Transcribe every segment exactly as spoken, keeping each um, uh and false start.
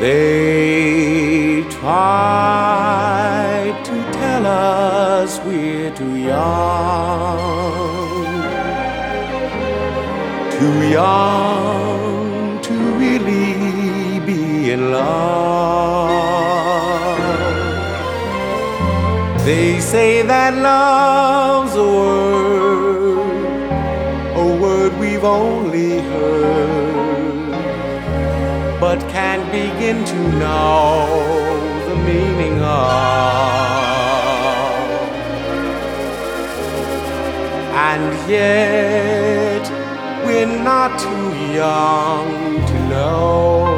They try to tell us we're too young, too young to really be in love. They say that love's a word, a word we've only heard, but can't begin to know the meaning of. And yet we're not too young to know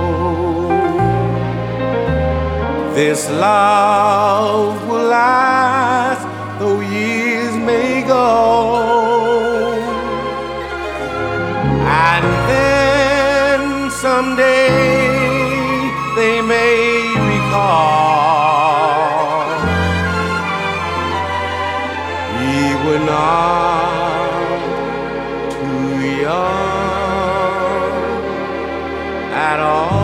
this love will last though years may go. And then someday they may recall we were not too young at all.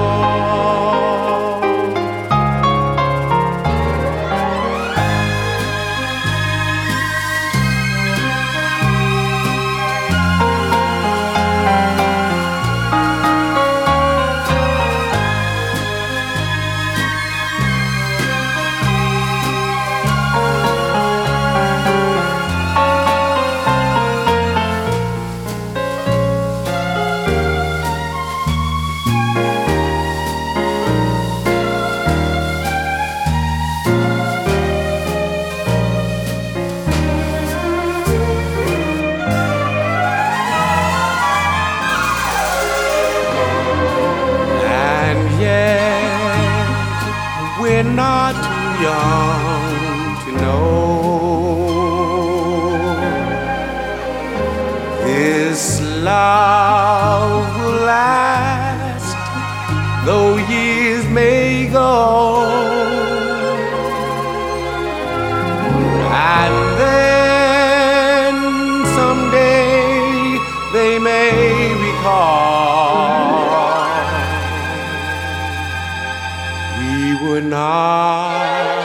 We're not too young to know this love will last though years may go. And then someday they may recall we were not